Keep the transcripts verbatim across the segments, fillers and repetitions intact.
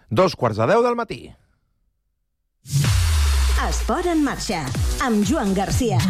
Dos quarts de deu del matí. Esport en marxa, amb Joan Garcia.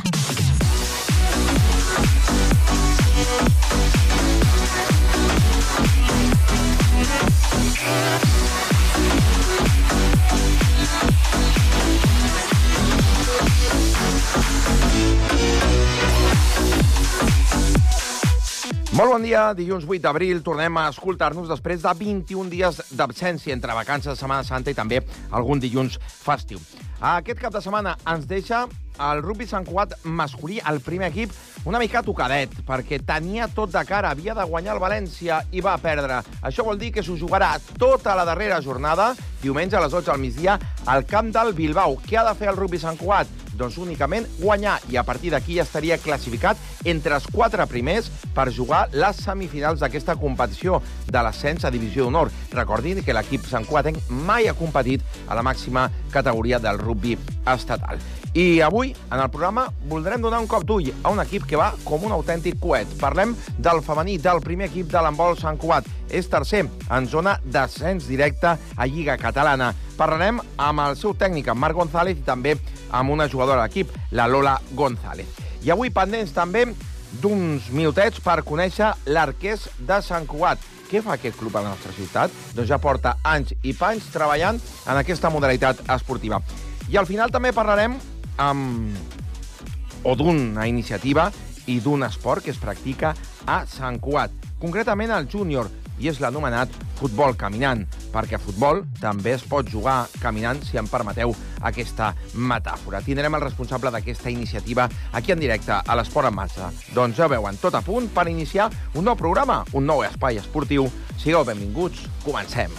Molt bon dia, dilluns vuit d'abril. Tornem a escoltar-nos després de vint-i-un dies d'absència entre vacances de Setmana Santa i també algun dilluns festiu. Aquest cap de setmana ens deixa el rugby Sant Cugat masculí, el primer equip, una mica tocadet, perquè tenia tot de cara, havia de guanyar el València i va perdre. Això vol dir que s'ho jugarà tota la darrera jornada, diumenge a les dotze al migdia, al camp del Bilbao. Què ha de fer el rugby Sant Cugat? Doncs únicament guanyar, i a partir d'aquí ja estaria classificat entre els quatre primers per jugar les semifinals d'aquesta competició de l'ascens a Divisió d'Honor. Recordin que l'equip santcugatenc mai ha competit a la màxima categoria del rugby estatal. I avui, en el programa, voldrem donar un cop d'ull a un equip que va com un autèntic coet. Parlem del femení, del primer equip de l'handbol Sant Cugat. És tercer en zona d'ascens directe a Lliga Catalana. Parlarem amb el seu tècnic, en Marc González, i també amb una jugadora de l'equip, la Lola González. I avui pendents també d'uns minutets per conèixer l'Arquers de Sant Cugat. Què fa aquest club a la nostra ciutat? Doncs ja porta anys i panys treballant en aquesta modalitat esportiva. I al final també parlarem amb... o d'una iniciativa i d'un esport que es practica a Sant Cugat, concretament el júnior, i és l'anomenat futbol caminant, perquè a futbol també es pot jugar caminant, si em permeteu aquesta metàfora. Tindrem el responsable d'aquesta iniciativa aquí en directe a l'Esport en Marxa. Doncs ja veuen, tot a punt per iniciar un nou programa, un nou espai esportiu. Sigueu benvinguts, comencem.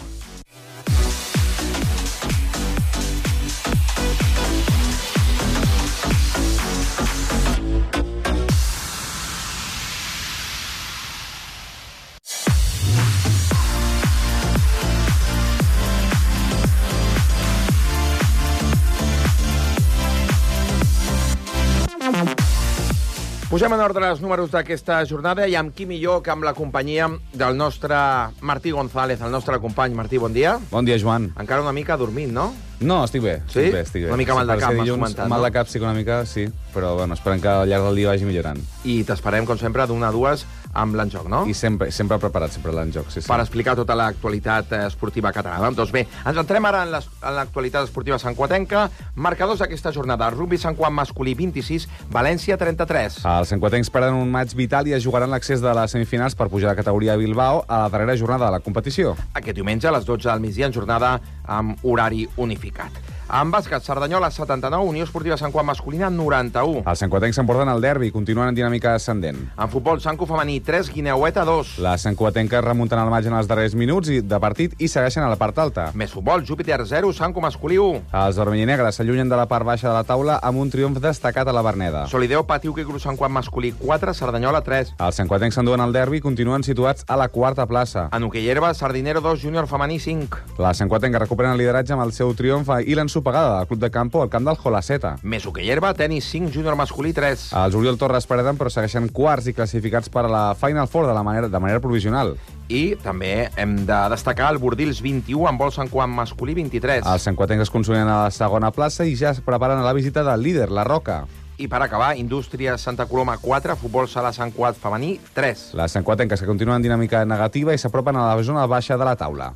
Posem en ordre els números d'aquesta jornada i amb qui millor que amb la companyia del nostre Martí González, el nostre company. Martí, bon dia. Bon dia, Joan. Encara una mica dormint, no? No, estic bé. Sí? Estic bé, estic bé. Una mica mal de cap, m'has dilluns, comentat, no? Mal de cap sí que una mica, sí, però bueno, esperem que al llarg del dia vagi millorant. I t'esperem, com sempre, d'una a dues amb l'enjoc, no? I sempre, sempre preparat, sempre l'enjoc, sí, sí. Per explicar tota l'actualitat esportiva catalana. Doncs bé, ens entrem ara en l'actualitat esportiva santcuatenca. Marcadors d'aquesta jornada. Rugby Sant Cugat masculí vint-i-sis, València trenta-tres. Els santcuatencs perden un maig vital i es jugaran l'accés de les semifinals per pujar de categoria a Bilbao a la darrera jornada de la competició. Aquest diumenge a les dotze del migdia en jornada amb horari unificat. En bàsquet, Cerdanyola setanta-nou, Unió Esportiva Sant Cugat masculina noranta-u. Els santcuatencs s'emporten el derbi i continuen en dinàmica ascendent. En futbol, Sant Cugat femení tres, Guineueta dos. Les santcuatenques remunten el maig en els darrers minuts de partit i segueixen a la part alta. Més futbol, Júpiter zero, Sant Cugat masculí u. Els vermell i negres s'allunyen de la part baixa de la taula amb un triomf destacat a la Verneda. Solideo Patiu, que Cruz Sant Cugat masculí quatre, Cerdanyola tres. Els santcuatencs s'enduen el derbi i continuen situats a la quarta plaça. En hoquei herba, Sardinero dos, Júnior femení cinc. Les santcuatenques recuperen el lideratge amb el seu triomf i l'ensopegada del club de campo al camp del Jolaceta. Més hoquei herba, tenis cinc, Júnior masculí tres. Els Oriol Torres perden, però segueixen quarts i classificats per a la Final Four de, la manera, de manera provisional. I també hem de destacar el Bordils vint-i-u, en vol Sant Cugat masculí vint-i-tres. Els santcuatencs es consoliden a la segona plaça i ja es preparen a la visita del líder, la Roca. I per acabar, Indústria Santa Coloma quatre, Futbol Sala Sant Cugat femení tres. Les santcuatenques que continuen en dinàmica negativa i s'apropen a la zona baixa de la taula.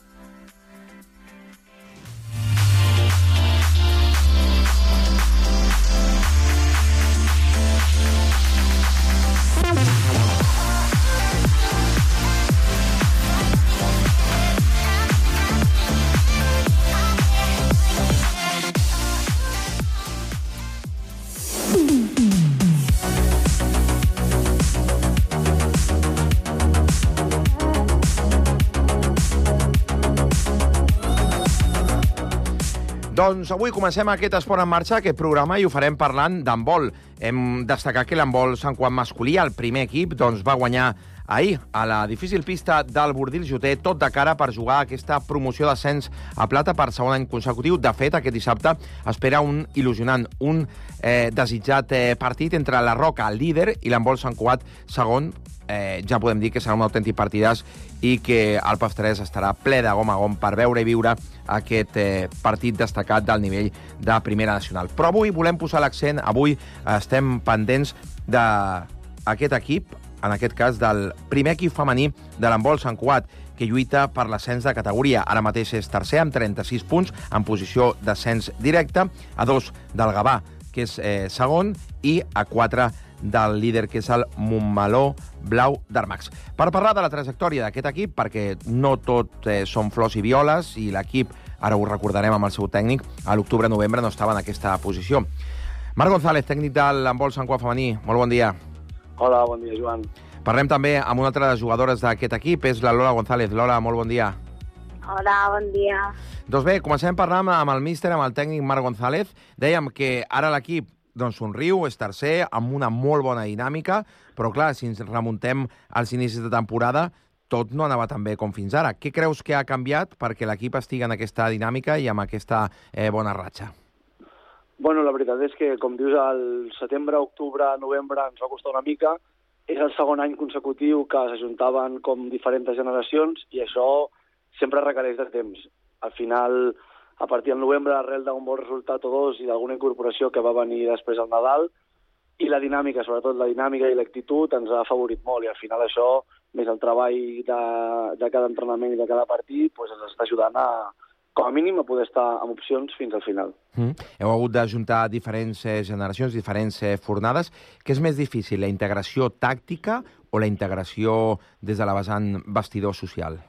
Doncs avui comencem aquest Esport en Marxa, aquest programa, i ho farem parlant d'handbol. Hem destacat que l'handbol Sant Cugat masculí, el primer equip, doncs va guanyar ahir a la difícil pista del Bordils Joter, tot de cara per jugar aquesta promoció d'ascens a plata per segon any consecutiu. De fet, aquest dissabte espera un il·lusionant, un eh, desitjat eh, partit entre la Roca, el líder, i l'Embol Sant Cugat, segon. Eh, ja podem dir que serà un autèntic partidàs i que el Pastorès estarà ple de gom a gom per veure i viure aquest eh, partit destacat del nivell de Primera Nacional. Però avui volem posar l'accent, avui estem pendents d'aquest equip, en aquest cas del primer equip femení de l'Embol Sant Cugat, que lluita per l'ascens de categoria. Ara mateix és tercer amb trenta-sis punts, en posició d'ascens directe, a dos del Gavà, que és eh, segon, i a quatre del líder, que és el Montmeló Blau d'Armax. Per parlar de la trajectòria d'aquest equip, perquè no tot eh, són flors i violes, i l'equip, ara ho recordarem amb el seu tècnic, a l'octubre-novembre no estava en aquesta posició. Marc González, tècnic de l'Embol Sant Cugat femení, molt bon dia. Hola, bon dia, Joan. Parlem també amb una altra de les jugadores d'aquest equip, és la Lola González. Lola, molt bon dia. Hola, bon dia. Doncs bé, comencem parlant amb el míster, amb el tècnic Marc González. Dèiem que ara l'equip doncs somriu, és tercer, amb una molt bona dinàmica, però clar, si ens remuntem als inicis de temporada, tot no anava tan bé com fins ara. Què creus que ha canviat perquè l'equip estigui en aquesta dinàmica i amb aquesta eh, bona ratxa? Bueno, la veritat és que, com dius, al setembre, octubre, novembre ens va costar una mica. És el segon any consecutiu que s'ajuntaven com diferents generacions i això sempre requereix de temps. Al final, a partir del novembre, arrel d'un bon resultat o dos i d'alguna incorporació que va venir després al Nadal, i la dinàmica, sobretot la dinàmica i l'actitud, ens ha afavorit molt, i al final això, més el treball de, de cada entrenament i de cada partit, doncs ens està ajudant a, com a mínim, a poder estar amb opcions fins al final. Mm. Heu hagut d'ajuntar diferents eh, generacions, diferents eh, fornades. Què és més difícil, la integració tàctica o la integració des de la vessant vestidor social?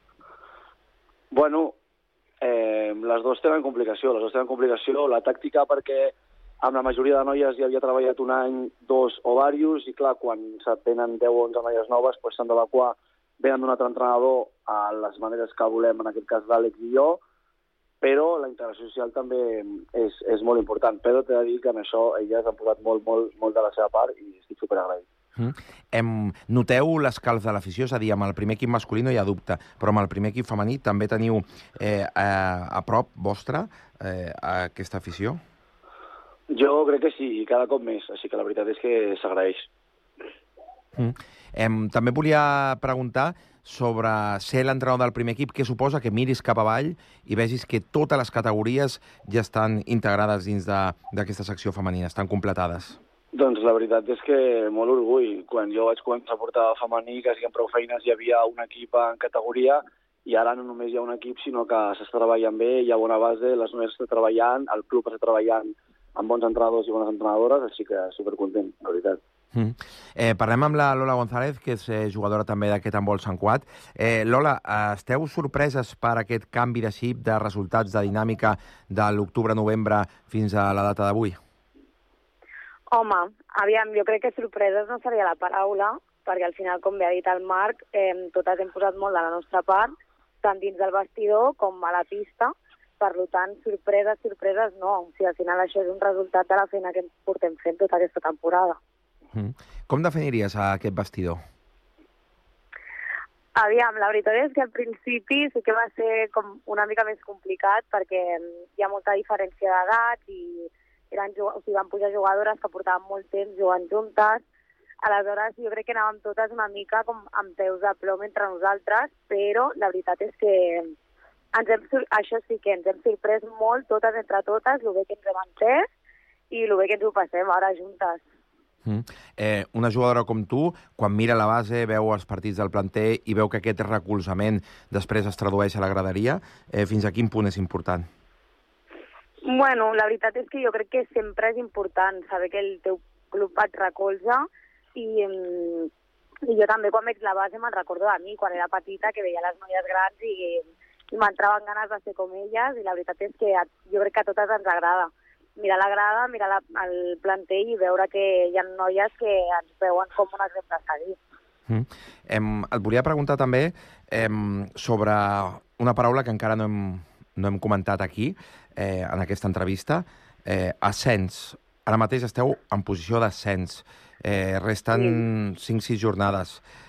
Bueno, Eh, les dues tenen complicació, les dues tenen complicació, la tàctica perquè amb la majoria de noies ja havia treballat un any, dos o diversos, i clar, quan se't venen deu o onze noies noves, doncs s'han d'adequar, venen d'un altre entrenador a les maneres que volem, en aquest cas l'Àlex i jo, però la integració social també és, és molt important. Però t'he de dir que en això elles han posat molt, molt, molt de la seva part i estic superagraït. Mm. Em, noteu l'escalf de l'afició? És a dir, amb el primer equip masculí no hi ha dubte, però amb el primer equip femení també teniu eh, a, a prop vostra eh, aquesta afició? Jo crec que sí, i cada cop més, així que la veritat és que s'agraeix. Mm. Em, també volia preguntar sobre ser l'entrenador del primer equip, què suposa que miris cap avall i vegis que totes les categories ja estan integrades dins d'aquesta secció femenina, estan completades? Doncs la veritat és que molt orgull. Quan jo vaig començar a portar femení, quasi amb prou feines hi havia un equip en categoria i ara no només hi ha un equip, sinó que s'està treballant bé, hi ha bona base, les noies estan treballant, el club està treballant amb bons entrenadors i bones entrenadores, així que supercontent, la veritat. Mm. Eh, parlem amb la Lola González, que és eh, jugadora també d'aquest Embol Sant Cugat. Eh, Lola, esteu sorpreses per aquest canvi de xip, de resultats, de dinàmica de l'octubre-novembre fins a la data d'avui? Home, aviam, jo crec que sorpreses no seria la paraula, perquè al final, com bé ha dit el Marc, eh, totes hem posat molt de la nostra part, tant dins del vestidor com a la pista. Per tant, sorpreses, sorpreses no. O sigui, al final això és un resultat de la feina que ens portem fent tota aquesta temporada. Mm. Com definiries aquest vestidor? Aviam, la veritat és que al principi sí que va ser com una mica més complicat perquè hi ha molta diferència d'edat i eren, o sigui, van pujar jugadores que portaven molt temps jugant juntes. Aleshores, jo crec que anàvem totes una mica com amb peus de plom entre nosaltres, però la veritat és que ens hem, això sí que ens hem sorprès molt, totes entre totes, el bé que ens hem entès i el bé que ens ho passem ara juntes. Mm. Eh, una jugadora com tu, quan mira la base, veu els partits del planter i veu que aquest recolzament després es tradueix a la graderia, eh, fins a quin punt és important? Bueno, la veritat és que jo crec que sempre és important saber que el teu club et recolza i, i jo també quan veig la base me'n recordo de mi, quan era petita, que veia les noies grans i, i m'entraven ganes de ser com elles i la veritat és que a, jo crec que a totes ens agrada. Mirar la grada, mirar la, el planter i veure que hi ha noies que ens veuen com un exemple a seguir. Mm. Em, et volia preguntar també em, sobre una paraula que encara no hem, no hem comentat aquí, eh, en aquesta entrevista, eh, ascens. Ara mateix esteu en posició d'ascens. Eh, resten cinc sis jornades.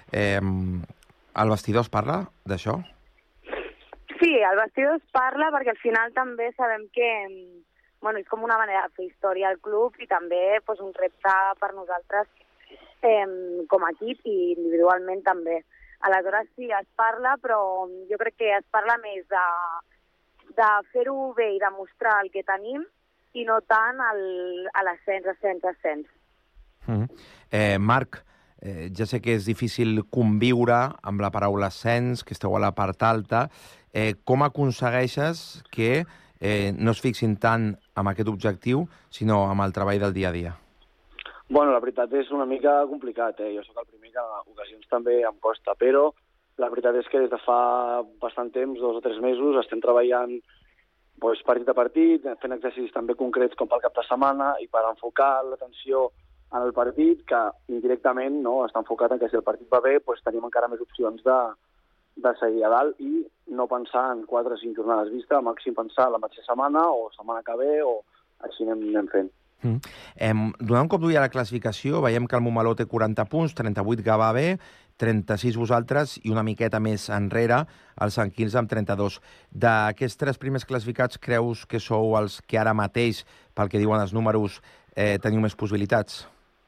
Eh, el vestidor es parla d'això? Sí, el vestidor es parla perquè al final també sabem que bueno, és com una manera de fer història al club i també pues, un repte per nosaltres eh, com a equip i individualment també. Aleshores sí, es parla, però jo crec que es parla més de, de fer-ho bé i demostrar el que tenim i no tant el, a l'ascens, ascens, ascens. Mm-hmm. eh, Marc, eh, ja sé que és difícil conviure amb la paraula ascens, que esteu a la part alta. Eh, com aconsegueixes que eh, no es fixin tant amb aquest objectiu, sinó amb el treball del dia a dia? Bueno, la veritat és una mica complicat, eh? Jo sóc el primer que a ocasions també em costa, però la veritat és que des de fa bastant temps, dos o tres mesos, estem treballant doncs, partit a partit, fent exercicis també concrets com pel cap de setmana i per enfocar l'atenció en el partit, que indirectament no, està enfocat en que si el partit va bé, doncs tenim encara més opcions de, de seguir a dalt i no pensar en quatre o cinc jornades vista, màxim pensar la mateixa setmana o setmana que ve o així anem, anem fent. Mm. Eh, donant un cop d'ull a la classificació, veiem que el Montmeló té quaranta punts, trenta-vuit Gavà B, trenta-sis vosaltres i una miqueta més enrere el Sant Quirze amb trenta-dos. D'aquests tres primers classificats, creus que sou els que ara mateix, pel que diuen els números, eh, teniu més possibilitats?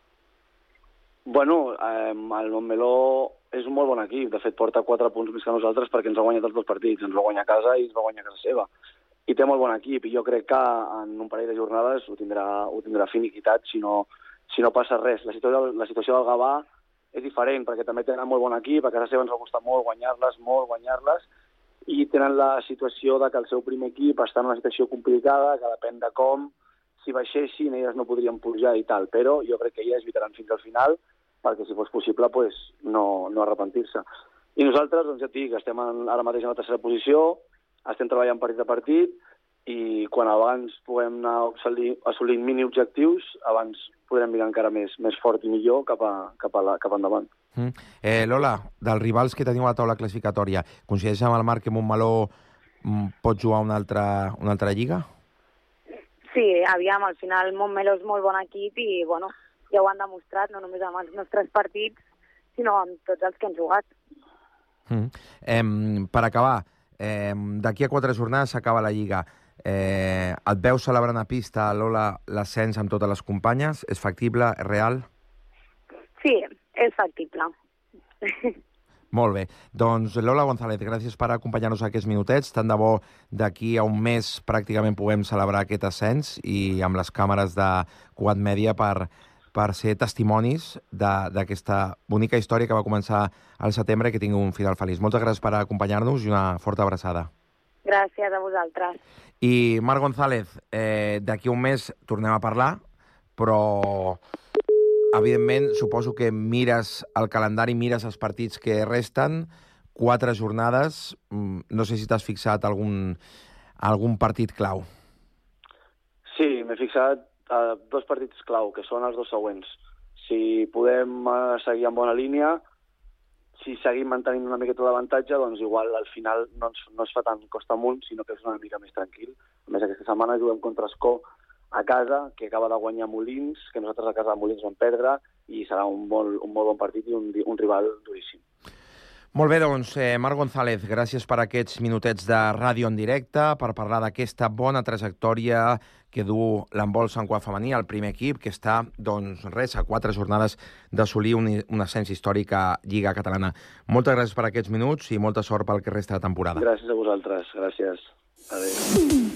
Bueno, eh, el Montmeló és un molt bon equip. De fet, porta quatre punts més que nosaltres perquè ens ha guanyat els dos partits. Ens va guanyar a casa i ens va guanyar a casa seva. I té molt bon equip, i jo crec que en un parell de jornades ho tindrà, ho tindrà finiquitat si no, si no passa res. La situació, la situació del Gavà és diferent, perquè també tenen molt bon equip, a casa seva ens va costar molt guanyar-les, molt guanyar-les, i tenen la situació de que el seu primer equip està en una situació complicada, que depèn de com, si baixessin, elles no podrien pujar i tal, però jo crec que elles lluitaran fins al final, perquè si fos possible pues, no, no arrepentir-se. I nosaltres, doncs ja et dic, estem en, ara mateix en la tercera posició, estem treballant partit a partit i quan abans puguem anar assolint, assolint mini-objectius, abans podrem mirar encara més, més fort i millor cap, a, cap, a la, cap endavant. Mm. Eh, Lola, dels rivals que teniu a la taula classificatòria, coincideix amb el Marc que Montmeló mm, pot jugar una altra, una altra lliga? Sí, aviam, al final Montmeló és molt bon equip i bueno, ja ho han demostrat, no només amb els nostres partits, sinó amb tots els que han jugat. Mm. Eh, per acabar, Eh, d'aquí a quatre jornades s'acaba la Lliga. Eh, et veus celebrant a pista, Lola, l'ascens amb totes les companyes? És factible? És real? Sí, és factible. Molt bé. Doncs, Lola González, gràcies per acompanyar-nos aquests minutets. Tant de bo d'aquí a un mes pràcticament puguem celebrar aquest ascens i amb les càmeres de Cugat Mèdia per... per ser testimonis d'aquesta bonica història que va començar al setembre i que tingui un final feliç. Moltes gràcies per acompanyar-nos i una forta abraçada. Gràcies a vosaltres. I Marc González, eh, d'aquí un mes tornem a parlar, però evidentment suposo que mires el calendari, mires els partits que resten, quatre jornades, no sé si t'has fixat algun, algun partit clau. Sí, m'he fixat a dos partits clau, que són els dos següents. Si podem uh, seguir en bona línia, si seguim mantenint una miqueta d'avantatge, doncs igual al final no, ens, no es fa tant costa amunt, sinó que és una mica més tranquil. A més, aquesta setmana juguem contra Escó a casa, que acaba de guanyar Molins, que nosaltres a casa de Molins vam perdre, i serà un molt, un molt bon partit i un, un rival duríssim. Molt bé, doncs, eh, Marc González, gràcies per aquests minutets de ràdio en directe, per parlar d'aquesta bona trajectòria que du l'handbol Sant Cugat femení, el primer equip, que està, doncs, res, a quatre jornades d'assolir un, un ascens històric a Lliga Catalana. Moltes gràcies per aquests minuts i molta sort pel que resta de temporada. Gràcies a vosaltres, gràcies. Adéu.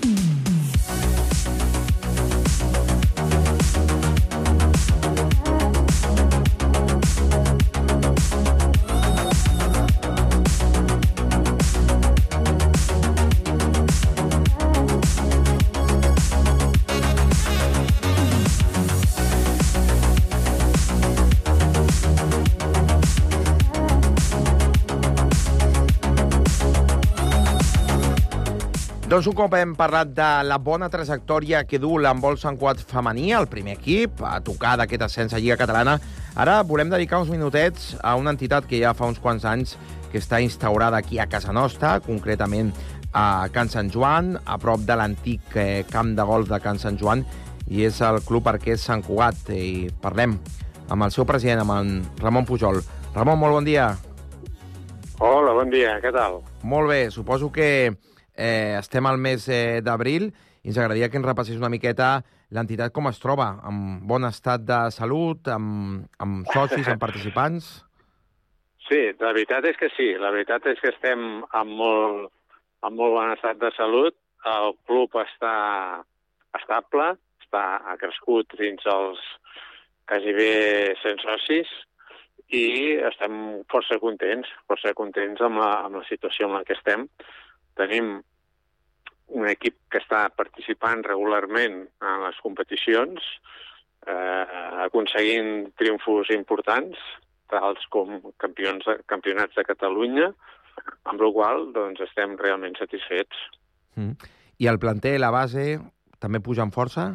Doncs un cop hem parlat de la bona trajectòria que du l'handbol Sant Cugat femení, el primer equip, a tocar d'aquest ascens a Lliga Catalana, ara volem dedicar uns minutets a una entitat que ja fa uns quants anys que està instaurada aquí a casa nostra, concretament a Can Sant Joan, a prop de l'antic eh, camp de golf de Can Sant Joan, i és el Club Arquers Sant Cugat. I parlem amb el seu president, amb en Ramon Pujol. Ramon, molt bon dia. Hola, bon dia, què tal? Molt bé, suposo que eh, estem al mes eh, d'abril i ens agradaria que ens repassés una miqueta l'entitat com es troba, amb bon estat de salut, amb, amb socis, amb participants. Sí, la veritat és que sí, la veritat és que estem en molt, en molt bon estat de salut. El club està estable, està, ha crescut fins als quasi bé cent socis i estem força contents, força contents amb la, amb la situació en la que estem. Tenim un equip que està participant regularment en les competicions, eh, aconseguint triomfos importants, tals com campions de, campionats de Catalunya, amb la qual doncs, estem realment satisfets. Mm. I el planter, la base, també puja amb força?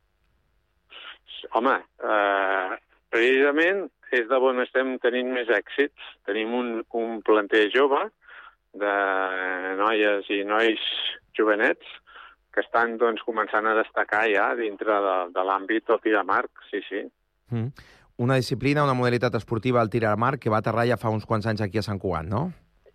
Home, eh, precisament és de on estem tenint més èxits. Tenim un, un planter jove de noies i nois jovenets que estan doncs, començant a destacar ja dintre de, de l'àmbit del tir amb arc, sí, sí. Mm. Una disciplina, una modalitat esportiva, el tir amb arc, que va aterrar ja fa uns quants anys aquí a Sant Cugat, no?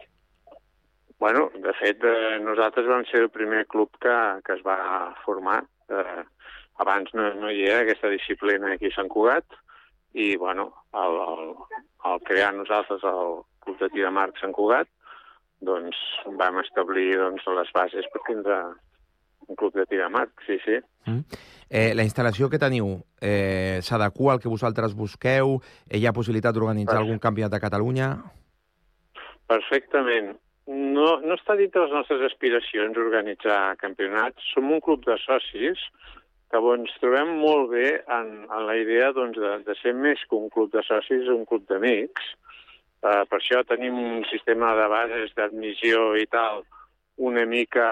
Bueno, de fet, eh, nosaltres vam ser el primer club que, que es va formar. Eh, abans no, no hi era aquesta disciplina aquí a Sant Cugat i, bueno, el, el, el crear nosaltres el Club de Tir amb Arc Sant Cugat, doncs vam establir doncs, les bases per tindre un club de tir amb arc, sí, sí. Mm. Eh, la instal·lació que teniu eh, s'adequa al que vosaltres busqueu? Eh, hi ha possibilitat d'organitzar algun campionat de Catalunya? Perfectament. No, no està dintre les nostres aspiracions organitzar campionats. Som un club de socis que ens trobem molt bé en, en la idea doncs, de, de ser més que un club de socis, un club d'amics. Uh, per això tenim un sistema de bases d'admissió i tal una mica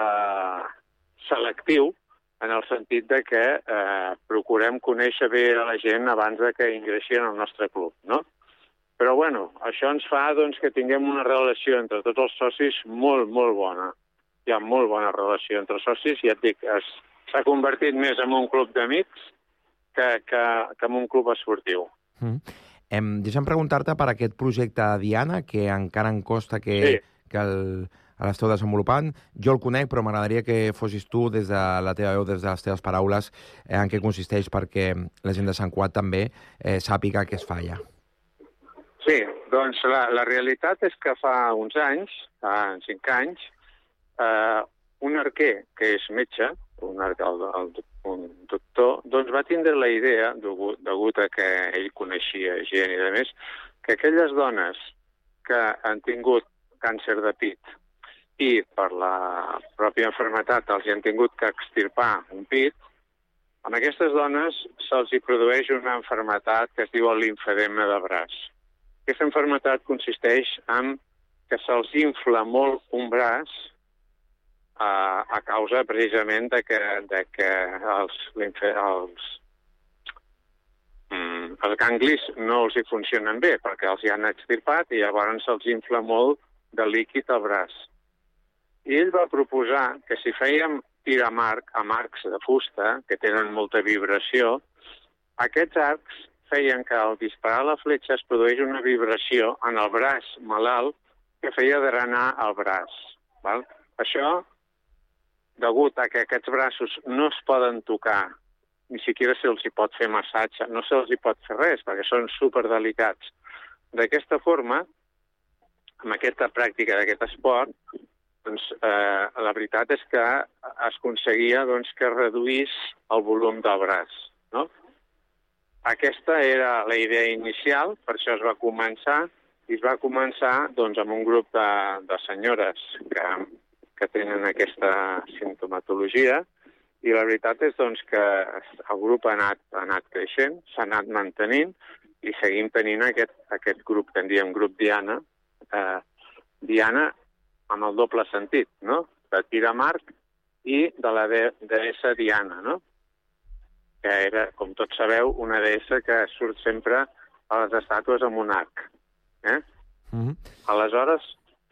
selectiu, en el sentit de que uh, procurem conèixer bé a la gent abans de que ingressi en el nostre club, no? Però, bueno, això ens fa doncs, que tinguem una relació entre tots els socis molt, molt bona. Hi ha molt bona relació entre els socis i ja et dic, s'ha convertit més en un club d'amics que, que, que en un club esportiu. Mm. Em, deixa'm preguntar-te per aquest projecte Diana, que encara em costa que, sí. que el, l'esteu desenvolupant. Jo el conec, però m'agradaria que fossis tu, des de la teva veu, des de les teves paraules, eh, en què consisteix, perquè la gent de Sant Cugat també eh, sàpiga què es fa allà. Sí, doncs la, la realitat és que fa uns anys, fa cinc anys, eh, un arquer, que és metge, un, arquer, el, el, un doctor, doncs va tindre la idea, degut, degut a que ell coneixia gent i de més, que aquelles dones que han tingut càncer de pit i per la pròpia malaltia els han tingut que extirpar un pit, amb aquestes dones se'ls hi produeix una malaltia que es diu el limfedema de braç. Aquesta malaltia consisteix en que se'ls infla molt un braç a, a causa precisament de que, de que els, els, mm, els ganglis no els hi funcionen bé perquè els hi han extirpat i llavors se'ls infla molt de líquid al braç. I ell va proposar que si fèiem tir amb arc, amb arcs de fusta, que tenen molta vibració, aquests arcs feien que al disparar la fletxa es produeix una vibració en el braç malalt que feia drenar el braç. Val? Això, degut a que aquests braços no es poden tocar, ni siquiera se'ls hi pot fer massatge, no se'ls hi pot fer res, perquè són superdelicats. D'aquesta forma, amb aquesta pràctica d'aquest esport, doncs, eh, la veritat és que es aconseguia doncs, que reduís el volum del braç. No? Aquesta era la idea inicial, per això es va començar, i es va començar doncs, amb un grup de, de senyores que, que tenen aquesta sintomatologia, i la veritat és doncs, que el grup ha anat, ha anat creixent, s'ha anat mantenint, i seguim tenint aquest, aquest grup que en diem grup Diana, eh, Diana amb el doble sentit, no? De tir amb arc i de la deessa Diana, no? Que era, com tots sabeu, una deessa que surt sempre a les estàtues amb un arc. Eh? Mm-hmm. Aleshores,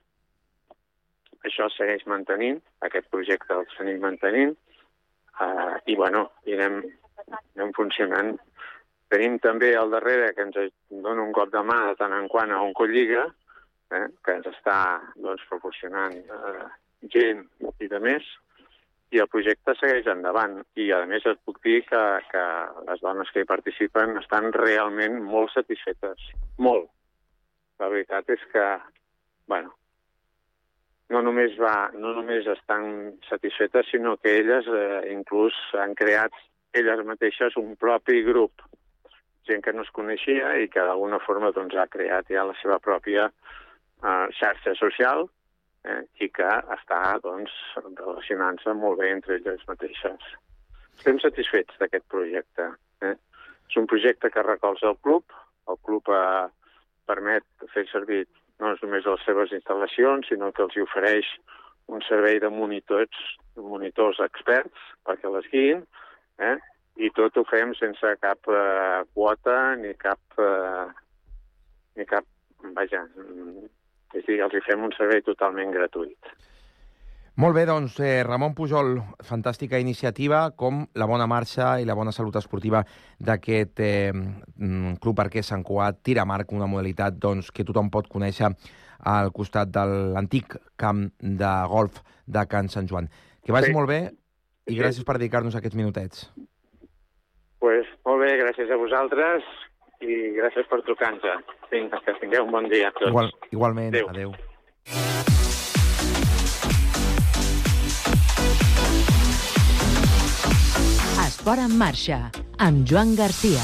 això segueix mantenint, aquest projecte el seguim mantenint, eh, i, bueno, i anem, anem funcionant Tenim també al darrere, que ens dona un cop de mà de tant en quant a Oncolliga, eh, que ens està doncs, proporcionant eh, gent i de més, i el projecte segueix endavant. I, a més, et puc dir que, que les dones que hi participen estan realment molt satisfetes. Molt. La veritat és que, bueno, no només, va, no només estan satisfetes, sinó que elles eh, inclús han creat elles mateixes un propi grup, gent que no es coneixia i que d'alguna forma doncs, ha creat ja la seva pròpia eh, xarxa social, Eh, i que està doncs, relacionant-se molt bé entre elles mateixes. Estem satisfets d'aquest projecte. Eh? És un projecte que recolza el club. El club eh, permet fer servir no només les seves instal·lacions, sinó que els ofereix un servei de monitors, monitors experts perquè les guiïn, eh? I tot ho fem sense cap eh, quota ni cap... Eh, ni cap... Vaja... És a dir, els hi fem un servei totalment gratuït. Molt bé, doncs, eh, Ramon Pujol, fantàstica iniciativa, com la bona marxa i la bona salut esportiva d'aquest eh, Club Arquer Sant Cugat Tiramarc, una modalitat doncs, que tothom pot conèixer al costat de l'antic camp de golf de Can Sant Joan. Que vagi sí. molt bé i gràcies sí. per dedicar-nos aquests minutets. Pues, molt bé, gràcies a vosaltres i gràcies per trucar-nos. Vinga, que tingueu un bon dia a tots. Igual, igualment, adéu. adéu. Esport en marxa, amb Joan Garcia.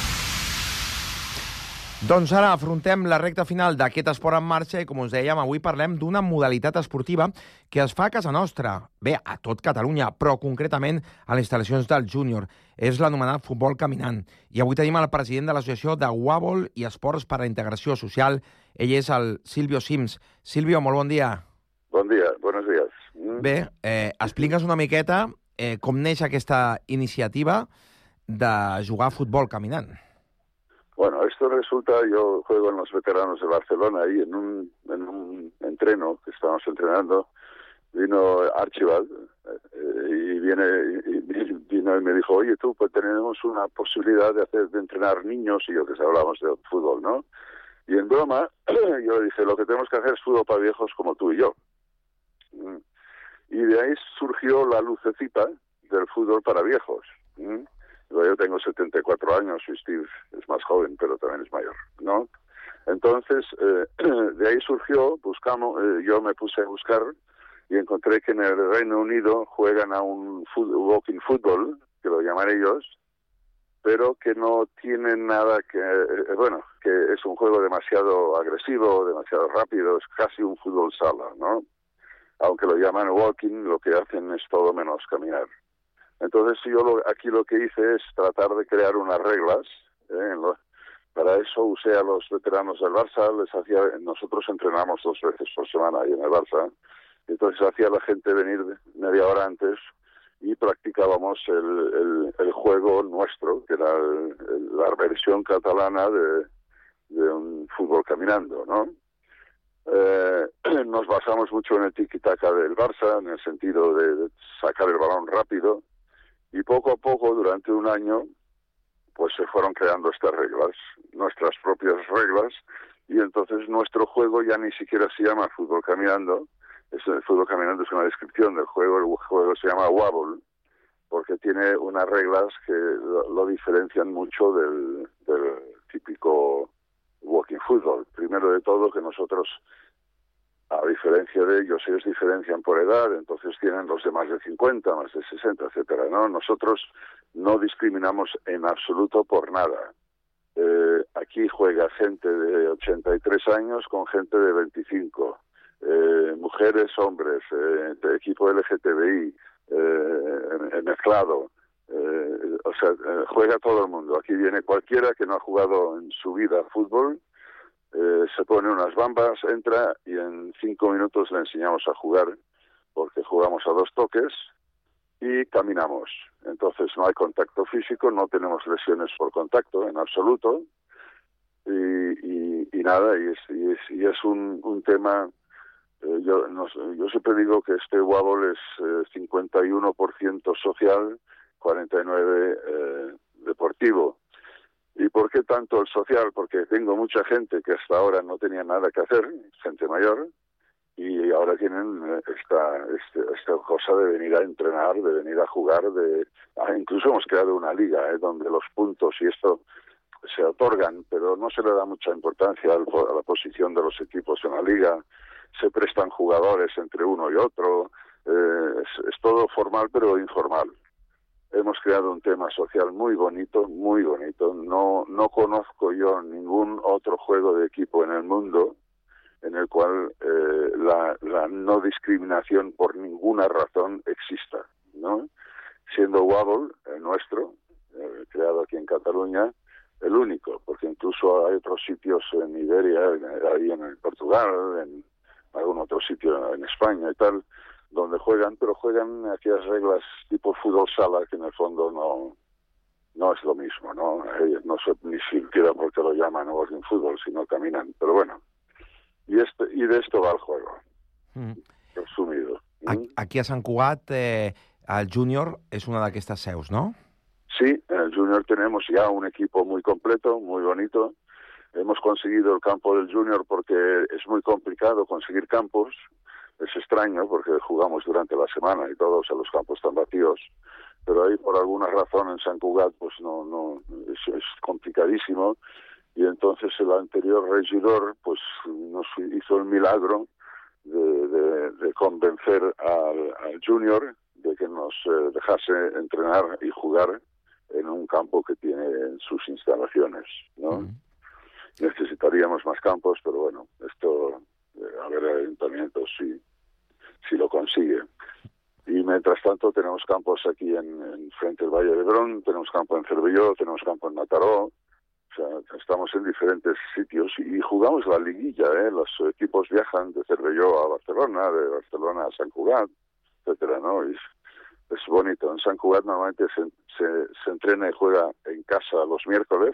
Doncs ara afrontem la recta final d'aquest Esport en marxa i, com us dèiem, avui parlem d'una modalitat esportiva que es fa a casa nostra, bé, a tot Catalunya, però concretament a les instal·lacions del júnior. És l'anomenat futbol caminant. I avui tenim el president de l'associació de Wobble i Esports per a la Integració Social. Ell és el Silvio Sims. Silvio, molt bon dia. Bon dia, buenos días. Mm. Bé, eh, explica'ns una miqueta eh, com neix aquesta iniciativa de jugar a futbol caminant. Bueno, esto resulta, yo juego en los veteranos de Barcelona y en un, en un entreno que estábamos entrenando, vino Archibald eh, y viene y vino y me dijo, oye tú, pues tenemos una posibilidad de hacer de entrenar niños y yo que hablábamos de fútbol, ¿no? Y en broma yo le dije, lo que tenemos que hacer es fútbol para viejos como tú y yo. Y de ahí surgió la lucecita del fútbol para viejos. Yo tengo setenta y cuatro años y Steve es más joven, pero también es mayor, ¿no? Entonces, eh, de ahí surgió, buscamos, eh, yo me puse a buscar y encontré que en el Reino Unido juegan a un fútbol, walking football, que lo llaman ellos, pero que no tienen nada que... Eh, bueno, que es un juego demasiado agresivo, demasiado rápido, es casi un fútbol sala, ¿no? Aunque lo llaman walking, lo que hacen es todo menos caminar. Entonces yo lo, aquí lo que hice es tratar de crear unas reglas. ¿eh? Lo, para eso usé a los veteranos del Barça, les hacía, nosotros entrenamos dos veces por semana ahí en el Barça, entonces hacía a la gente venir media hora antes y practicábamos el, el, el juego nuestro, que era el, el, la versión catalana de, de un fútbol caminando, ¿no? Eh, nos basamos mucho en el tiki-taka del Barça, en el sentido de, de sacar el balón rápido, y poco a poco, durante un año, pues se fueron creando estas reglas, nuestras propias reglas, y entonces nuestro juego ya ni siquiera se llama fútbol caminando. Es, el fútbol caminando es una descripción del juego, el juego se llama Wobble, porque tiene unas reglas que lo, lo diferencian mucho del, del típico walking football. Primero de todo, que nosotros, a diferencia de ellos, ellos diferencian por edad, entonces tienen los de más de cincuenta, más de sesenta, etcétera, ¿no? Nosotros no discriminamos en absoluto por nada. Eh, aquí juega gente de ochenta y tres años con gente de veinticinco, eh, mujeres, hombres, eh, de equipo L G T B I, eh, mezclado, eh, o sea, eh, juega todo el mundo. Aquí viene cualquiera que no ha jugado en su vida fútbol, eh, se pone unas bambas, entra y en cinco minutos le enseñamos a jugar, porque jugamos a dos toques y caminamos. Entonces no hay contacto físico, no tenemos lesiones por contacto en absoluto, y, y, y nada, y es, y es, y es un, un tema... Eh, yo, no, yo siempre digo que este Wobble es eh, cincuenta y uno por ciento social, cuarenta y nueve por ciento eh, deportivo. ¿Y por qué tanto el social? Porque tengo mucha gente que hasta ahora no tenía nada que hacer, gente mayor, y ahora tienen esta, este, esta cosa de venir a entrenar, de venir a jugar, de ah, incluso hemos creado una liga ¿eh? donde los puntos y esto se otorgan, pero no se le da mucha importancia al, a la posición de los equipos en la liga, se prestan jugadores entre uno y otro, eh, es, es todo formal pero informal. Hemos creado un tema social muy bonito, muy bonito. No, no conozco yo ningún otro juego de equipo en el mundo en el cual eh, la, la no discriminación por ninguna razón exista, ¿no? Siendo Wobble, el nuestro, eh, creado aquí en Cataluña, el único, porque incluso hay otros sitios en Iberia, ahí en Portugal, en algún otro sitio en España y tal, donde juegan, pero juegan aquellas reglas tipo fútbol sala, que en el fondo no no es lo mismo, ¿no? Ellos no sé ni siquiera por qué lo llaman walking fútbol, si no caminan, pero bueno. Y, este, y de esto va el juego, mm. resumido. Aquí a Sant Cugat, eh, el Júnior és una d'aquestes seus, ¿no? Sí, en el Júnior tenemos ya un equipo muy completo, muy bonito. Hemos conseguido el campo del Júnior porque es muy complicado conseguir campos. Es extraño porque jugamos durante la semana y todos a los campos están vacíos, pero ahí por alguna razón en Sant Cugat pues no, no es, es complicadísimo. Y entonces el anterior regidor pues nos hizo el milagro de, de, de convencer al, al Júnior de que nos eh, dejase entrenar y jugar en un campo que tiene en sus instalaciones, ¿no? Mm. Necesitaríamos más campos, pero bueno, esto, eh, a ver el ayuntamiento si, si lo consigue. Y mientras tanto tenemos campos aquí en, en frente del Valle de Brón, tenemos campo en Cervelló, tenemos campo en Mataró. O sea, estamos en diferentes sitios y jugamos la liguilla, ¿eh? Los equipos viajan de Cervelló a Barcelona, de Barcelona a Sant Cugat, etcétera, ¿no? Y es, es bonito. En Sant Cugat normalmente se, se, se entrena y juega en casa los miércoles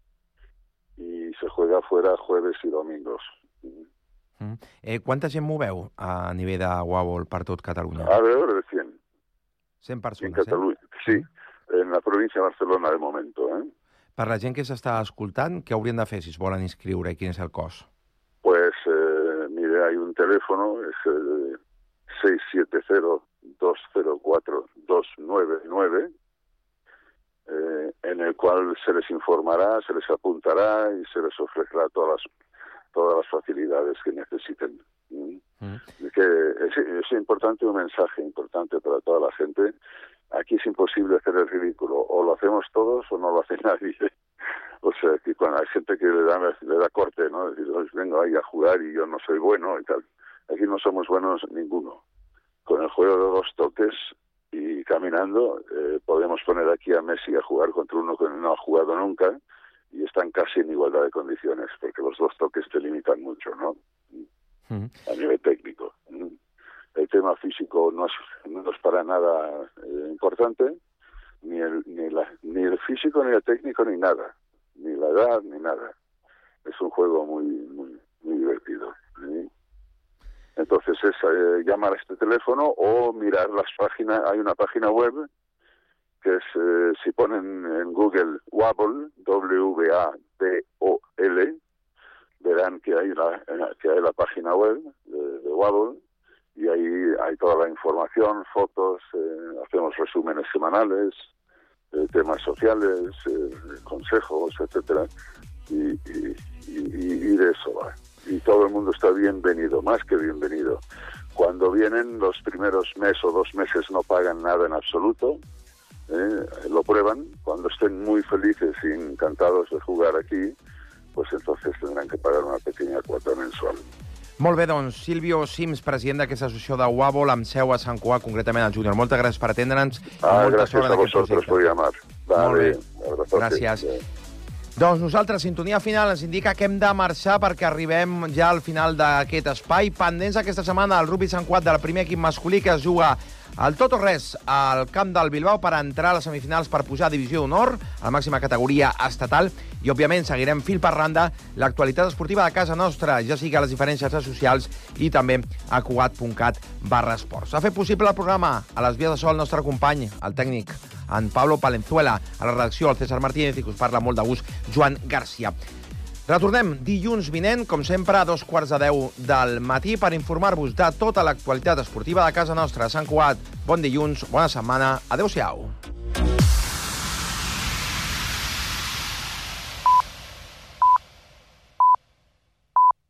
i se juega fuera jueves i domingos. Mm. Eh, quanta gent moveu a nivell de Wobble per tot Catalunya? Alrededor de cien. cent persones, en Catalunya, eh? Sí, en la província de Barcelona de momento, ¿eh? Per la gent que s'està escoltant, què haurien de fer si es volen inscriure i quin és el cost? Pues, eh, mire, hay un teléfono, es el seis siete cero, dos cero cuatro, dos nueve nueve, eh, en el cual se les informará, se les apuntará y se les ofrecerá todas las, todas las facilidades que necesiten. ¿Mm? Mm. Que es, es importante, un mensaje importante para toda la gente. Aquí es imposible hacer el ridículo, o lo hacemos todos o no lo hace nadie. O sea, que cuando hay gente que le da, le da corte, ¿no? Decir, vengo ahí a jugar y yo no soy bueno y tal. Aquí no somos buenos ninguno. Con el juego de dos toques y caminando, eh, podemos poner aquí a Messi a jugar contra uno que no ha jugado nunca y están casi en igualdad de condiciones, porque los dos toques te limitan mucho, ¿no? Mm. A nivel técnico. Mm. El tema físico no es, no es para nada eh, importante, ni el, ni, la, ni el físico, ni el técnico, ni nada, ni la edad, ni nada. Es un juego muy muy, muy divertido. ¿Sí? Entonces es eh, llamar a este teléfono o mirar las páginas. Hay una página web que es, eh, si ponen en Google Wobble, W A B O L, verán que hay la, que hay la página web de, de Wobble. Y ahí hay toda la información, fotos, eh, hacemos resúmenes semanales, eh, temas sociales, eh, consejos, etcétera, y, y, y, y de eso va. Y todo el mundo está bienvenido, más que bienvenido. Cuando vienen los primeros meses o dos meses no pagan nada en absoluto, eh, lo prueban. Cuando estén muy felices y encantados de jugar aquí, pues entonces tendrán que pagar una pequeña cuota mensual. Molt bé, doncs, Silvio Sims, president d'aquesta associació de Wobble, amb seu a Sant Cugat, concretament al Júnior. Moltes gràcies per atendre'ns. Ah, gràcies a vosaltres per llamar. Vale, molt bé, gràcies. Bé. Doncs nosaltres, sintonia final, ens indica que hem de marxar perquè arribem ja al final d'aquest espai. Pendents aquesta setmana al Rugby Sant Cugat del primer equip masculí que es juga El tot o res al camp del Bilbao per entrar a les semifinals per pujar a Divisió d'Honor, a la màxima categoria estatal, i, òbviament, seguirem fil per randa l'actualitat esportiva de casa nostra, ja sigui a les diferents xarxes socials i també a cugat punt cat barra esports. Ha fet possible el programa a les vies de so el nostre company, el tècnic, en Pablo Palenzuela, a la redacció, el César Martínez, i que us parla molt de gust, Joan Garcia. Retornem dilluns vinent, com sempre, a dos quarts de deu del matí per informar-vos de tota l'actualitat esportiva de casa nostra. Sant Cugat, bon dilluns, bona setmana, adeu-siau.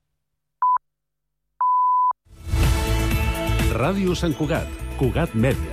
Ràdio Sant Cugat, Cugat Mèdia.